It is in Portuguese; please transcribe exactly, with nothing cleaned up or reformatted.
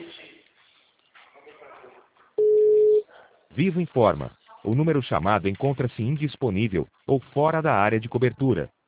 Vivo informa. O número chamado encontra-se indisponível ou fora da área de cobertura.